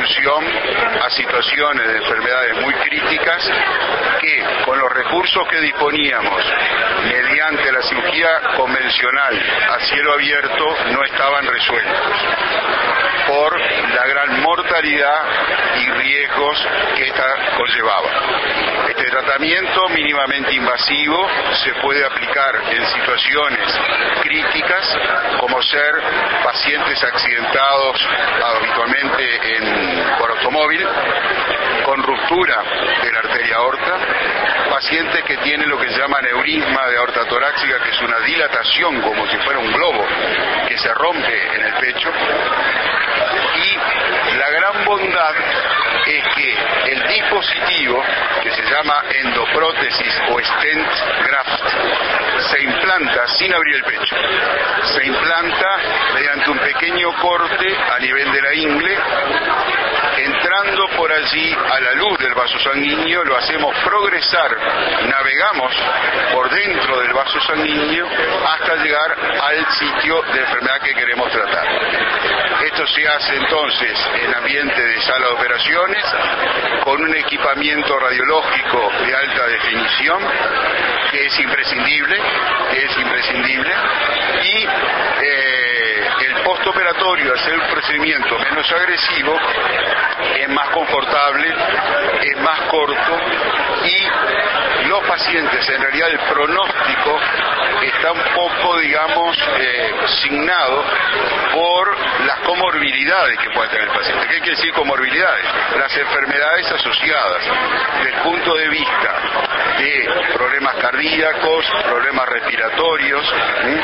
solución a situaciones de enfermedades muy críticas que con los recursos que disponíamos mediante la cirugía convencional a cielo abierto no estaban resueltos por la gran mortalidad y riesgos que esta conllevaba. Este tratamiento mínimamente invasivo se puede aplicar en situaciones críticas, como ser pacientes accidentados habitualmente por automóvil, con ruptura de la arteria aorta, pacientes que tienen lo que se llama aneurisma de aorta torácica, que es una dilatación como si fuera un globo que se rompe en el pecho. Y la gran bondad es que el dispositivo, que se llama endoprótesis o stent graft, se implanta sin abrir el pecho. Se implanta mediante un pequeño corte a nivel de la ingle, entrando por allí a la luz del vaso sanguíneo, lo hacemos progresar, navegamos por dentro del vaso sanguíneo hasta llegar al sitio de enfermedad que queremos tratar. Esto se hace entonces en ambiente de sala de operaciones, con un equipamiento radiológico de alta definición, que es imprescindible, y el postoperatorio, hacer un procedimiento menos agresivo, es más confortable, es más corto, y los pacientes, en realidad el pronóstico está un poco, digamos, signado por las comorbilidades que puede tener el paciente. ¿Qué quiere decir comorbilidades? Las enfermedades asociadas desde el punto de vista de problemas cardíacos, problemas respiratorios,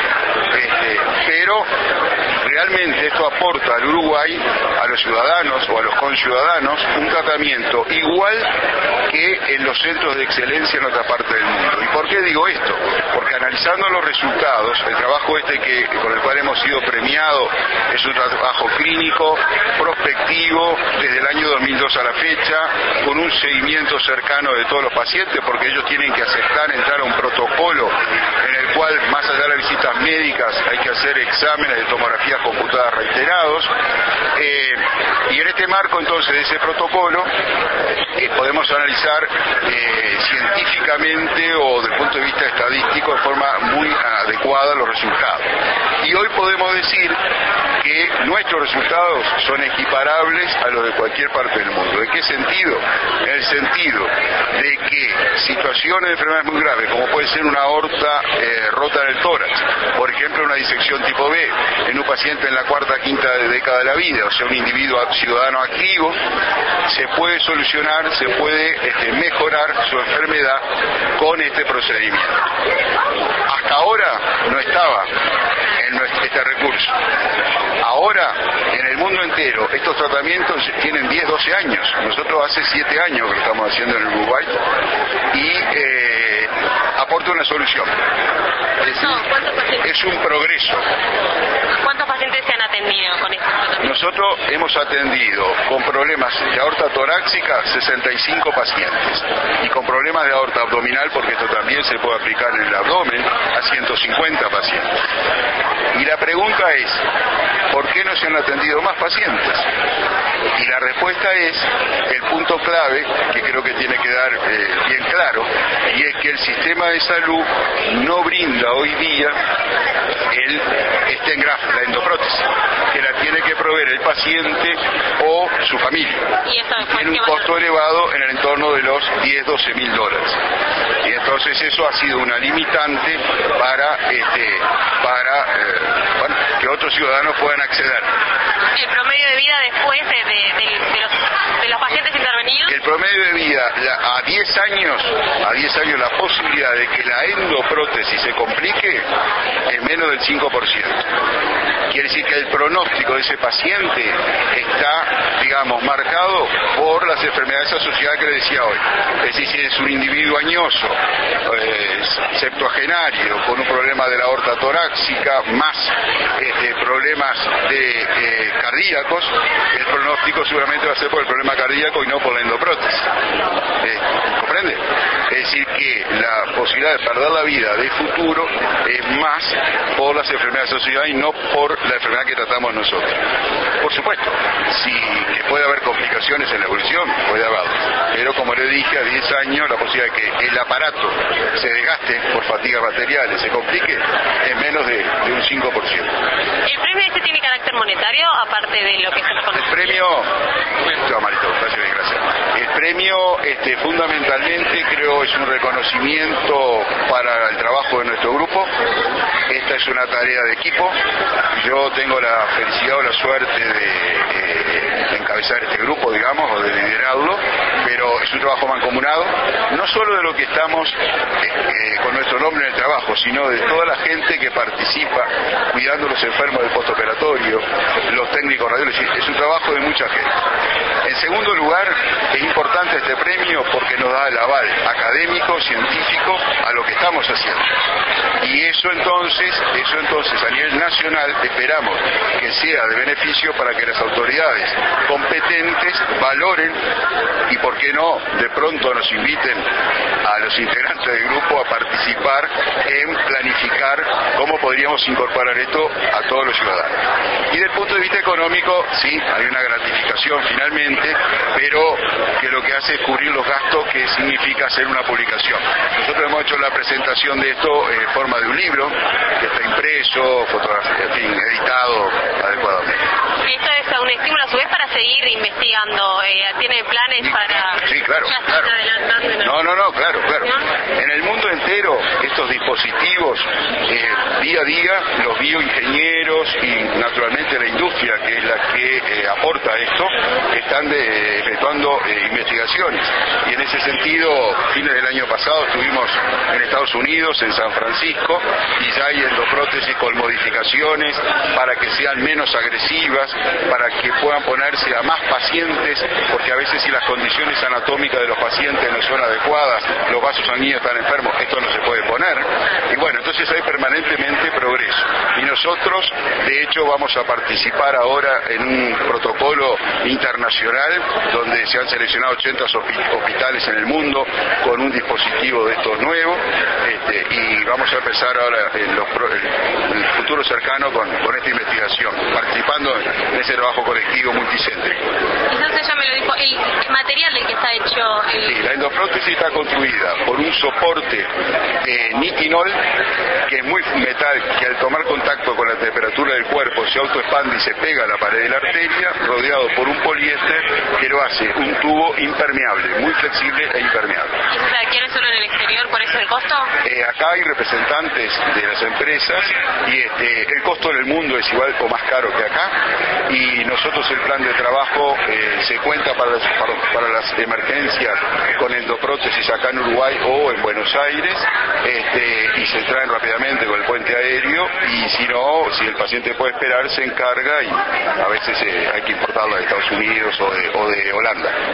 pero realmente esto aporta al Uruguay, a los ciudadanos o a los conciudadanos, un tratamiento igual que en los centros de excelencia en otra parte del mundo. ¿Y por qué digo esto? Porque analizando los resultados, el trabajo con el cual hemos sido premiados es un trabajo clínico, prospectivo, desde el año 2002 a la fecha, con un seguimiento cercano de todos los pacientes, porque ellos tienen que aceptar entrar a un protocolo en el cual, más allá de las visitas médicas, hay que hacer exámenes de tomografías computadas reiterados, y en este marco entonces de ese protocolo podemos analizar científicamente o desde el punto de vista estadístico de forma muy adecuada los resultados. Y hoy podemos decir que nuestros resultados son equiparables a los de cualquier parte del mundo. ¿En qué sentido? En el sentido de que situaciones de enfermedades muy graves, como puede ser una aorta rota en el tórax, por ejemplo una disección tipo B, en un paciente en la cuarta, quinta década de la vida, o sea un individuo ciudadano activo, se puede solucionar, se puede mejorar su enfermedad con este procedimiento. Hasta ahora no estaba en este recurso. Ahora, en el mundo entero, estos tratamientos tienen 10, 12 años. Nosotros hace 7 años que lo estamos haciendo en el Uruguay y aporta una solución. Es un progreso. ¿Cuántos pacientes se han atendido con estos tratamientos? Nosotros hemos atendido con problemas de aorta torácica 65 pacientes y con problemas de aorta abdominal, porque esto también se puede aplicar en el abdomen, a 150 pacientes. Y la pregunta es, ¿por qué no se han atendido más pacientes? Y la respuesta es el punto clave, que creo que tiene que dar bien claro, y es que el sistema de salud no brinda hoy día el stent graft, la endoprótesis, que la tiene que proveer el paciente o su familia. ¿Y tiene un costo elevado en el entorno de los $10-12.000. Y entonces eso ha sido una limitante para que otros ciudadanos puedan acceder. ¿El promedio de vida después de los pacientes intervenidos? El promedio de vida a 10 años la posibilidad de que la endoprótesis se complique es menos del 5%. Quiere decir que el pronóstico de ese paciente está, digamos, marcado por las enfermedades asociadas que le decía hoy. Es decir, si es un individuo añoso, septuagenario, con un problema de la aorta torácica, más problemas de cardíacos, el pronóstico seguramente va a ser por el problema cardíaco y no por la endoprótesis. ¿Comprende? Es decir, que la posibilidad de perder la vida de futuro es más por las enfermedades asociadas y no por la enfermedad que tratamos nosotros. Por supuesto, que puede haber complicaciones en la evolución, puede haberlo, pero como le dije, a 10 años la posibilidad de que el aparato se desgaste por fatiga material, se complique, es menos de un 5%. ¿El premio este tiene carácter monetario, aparte de lo que se reconoce? El premio, el premio fundamentalmente creo es un reconocimiento para el trabajo de nuestro grupo. Esta es una tarea de equipo. Yo tengo la felicidad o la suerte de encabezar este grupo, digamos, o de liderarlo, pero es un trabajo mancomunado, no solo de lo que estamos con nuestro nombre en el trabajo, sino de toda la gente que participa cuidando los enfermos del postoperatorio, los técnicos radiólogos. Es un trabajo de mucha gente. En segundo lugar, es importante este premio porque nos da el aval académico, científico a lo que estamos haciendo. Y eso entonces a nivel nacional esperamos que sea de beneficio para que las autoridades competentes valoren y, por qué no, de pronto nos inviten a los integrantes del grupo a participar en planificar cómo podríamos incorporar esto a todos los ciudadanos. Y desde el punto de vista económico, sí, hay una gratificación finalmente, pero que lo que hace es cubrir los gastos que significa hacer una publicación. Nosotros hemos hecho la presentación de esto en forma de un libro, que está impreso, fotografiado, en fin, editado adecuadamente. Esto es un estímulo a su vez para seguir investigando. ¿Tiene planes para...? Sí, claro. No, claro. ¿No? En el mundo entero, estos dispositivos, día a día, los bioingenieros y naturalmente la industria, que es la que aporta esto, están efectuando investigaciones. Y en ese sentido, fines del año pasado estuvimos en Estados Unidos, en San Francisco, y ya hay endoprótesis con modificaciones para que sean menos agresivas, para que puedan ponerse a más pacientes, porque a veces si las condiciones anatómicas de los pacientes no son adecuadas, los vasos sanguíneos están enfermos, esto no se puede poner. Y bueno, entonces hay permanentemente progreso. Y nosotros, de hecho, vamos a participar ahora en un protocolo internacional donde se han seleccionado 80 hospitales en el mundo con un dispositivo de estos nuevos, y vamos a empezar ahora en el futuro cercano con esta investigación, participando en ese trabajo colectivo multicéntrico. Entonces ya me lo dijo, el material del que está hecho... Sí, la endoprótesis está construida por un soporte nitinol, que es muy metal, que al tomar contacto con la temperatura del cuerpo se autoexpande y se pega a la pared de la arteria, rodeado por un poliéster que lo hace un tubo impermeable, muy flexible e impermeable. ¿Y se adquiere solo en el exterior, por eso el costo? Acá hay representantes de las empresas y el costo en el mundo es igual o más caro que acá, y nosotros el plan de trabajo se cuenta para las emergencias con endoprótesis acá en Uruguay o en Buenos Aires, y se traen rápidamente con el puente aéreo, y si no, si el paciente puede esperar, se encarga, y a veces hay que importarla de Estados Unidos o de Holanda.